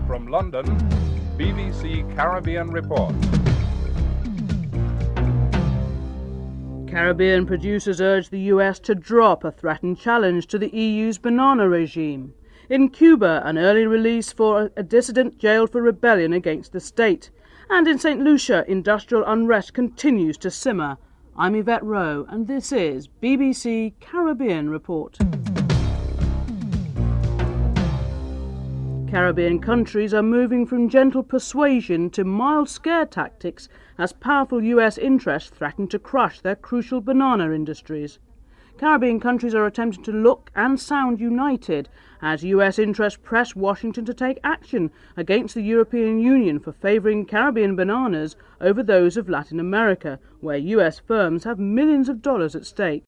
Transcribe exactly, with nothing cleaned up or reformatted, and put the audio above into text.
From London, B B C Caribbean Report. Caribbean producers urge the U S to drop a threatened challenge to the E U's banana regime. In Cuba, an early release for a dissident jailed for rebellion against the state. And in Saint Lucia, industrial unrest continues to simmer. I'm Yvette Rowe, and this is B B C Caribbean Report. Caribbean countries are moving from gentle persuasion to mild scare tactics as powerful U S interests threaten to crush their crucial banana industries. Caribbean countries are attempting to look and sound united as U S interests press Washington to take action against the European Union for favouring Caribbean bananas over those of Latin America, where U S firms have millions of dollars at stake.